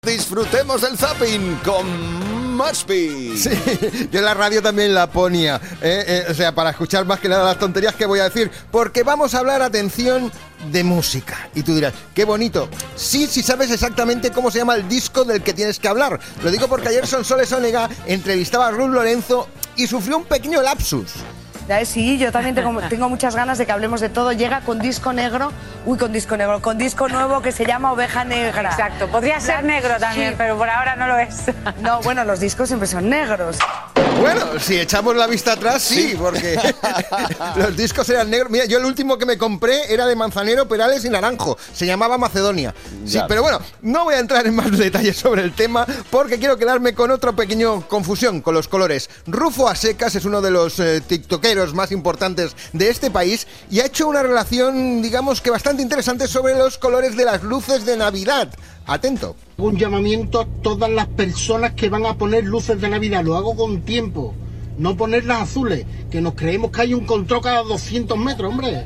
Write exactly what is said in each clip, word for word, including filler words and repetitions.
Disfrutemos del zapping con Mashpi. Sí, yo en la radio también la ponía, eh, eh, o sea, para escuchar más que nada las tonterías que voy a decir, porque vamos a hablar, atención, de música. Y tú dirás, qué bonito. Sí, sí sabes exactamente cómo se llama el disco del que tienes que hablar. Lo digo porque ayer Sonsoles Onega entrevistaba a Ruth Lorenzo y sufrió un pequeño lapsus. Sí, yo también tengo, tengo muchas ganas de que hablemos de todo. Llega con disco negro, uy, con disco negro, con disco nuevo que se llama Oveja Negra. Exacto, podría ser negro también, sí, pero por ahora no lo es. No, bueno, los discos siempre son negros. Bueno, si echamos la vista atrás, sí, sí, porque los discos eran negros. Mira, yo el último que me compré era de Manzanero, Perales y Naranjo. Se llamaba Macedonia. Sí, ya. Pero bueno, no voy a entrar en más detalles sobre el tema porque quiero quedarme con otra pequeña confusión con los colores. Rufo Asecas es uno de los eh, tiktokeros más importantes de este país y ha hecho una relación, digamos que bastante interesante sobre los colores de las luces de Navidad. Atento. Un llamamiento a todas las personas que van a poner luces de Navidad. Lo hago con tiempo. No ponerlas azules, que nos creemos que hay un control cada doscientos metros, hombre.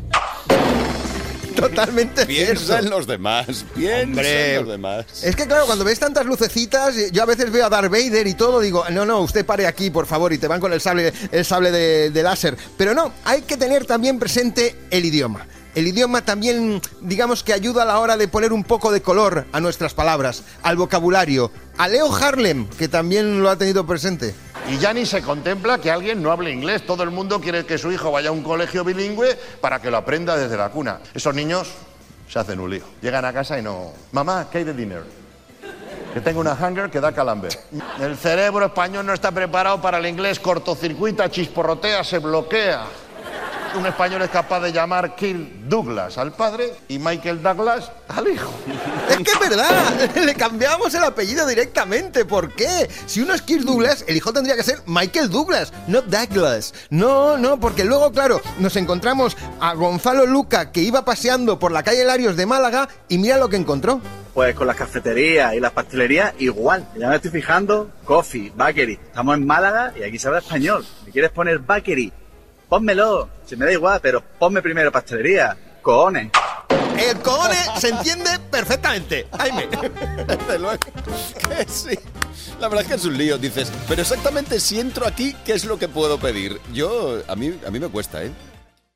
Totalmente Piensa cierto. en los demás, piensa Hombre, en los demás. Es que claro, cuando ves tantas lucecitas, yo a veces veo a Darth Vader y todo, digo, no, no, usted pare aquí, por favor, y te van con el sable, el sable de, de láser. Pero no, hay que tener también presente el idioma. El idioma también, digamos que ayuda a la hora de poner un poco de color a nuestras palabras, al vocabulario. A Leo Harlem, que también lo ha tenido presente. Y ya ni se contempla que alguien no hable inglés. Todo el mundo quiere que su hijo vaya a un colegio bilingüe para que lo aprenda desde la cuna. Esos niños se hacen un lío. Llegan a casa y no... Mamá, ¿qué hay de dinner? Que tengo una hunger que da calambre. El cerebro español no está preparado para el inglés. Cortocircuita, chisporrotea, se bloquea. Un español es capaz de llamar Kirk Douglas al padre y Michael Douglas al hijo. Es que es verdad, le cambiamos el apellido directamente. ¿Por qué? Si uno es Kirk Douglas, el hijo tendría que ser Michael Douglas, no Douglas. No, no, porque luego, claro, nos encontramos a Gonzalo Luca, que iba paseando por la calle Larios de Málaga y mira lo que encontró. Pues con las cafeterías y las pastelerías igual. Ya me estoy fijando, coffee, bakery. Estamos en Málaga y aquí se habla español. ¿Me quieres poner bakery? Pónmelo, se me da igual, pero ponme primero pastelería, cojones. El cojones se entiende perfectamente, Jaime. Desde luego que sí. La verdad es que es un lío, dices, pero exactamente si entro aquí, ¿qué es lo que puedo pedir? Yo, a mí, a mí me cuesta, ¿eh?